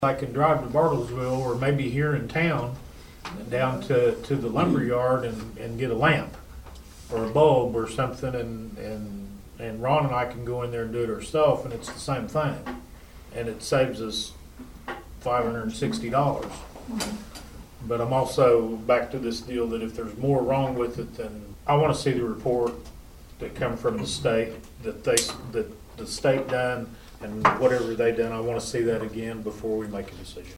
I can drive to Bartlesville or maybe here in town down to the lumber yard and get a lamp or a bulb or something, and Ron and I can go in there and do it ourselves, and it's the same thing. And it saves us $560. But I'm also back to this deal that if there's more wrong with it, then I want to see the report that come from the state that the state done and whatever they done. I want to see that again before we make a decision.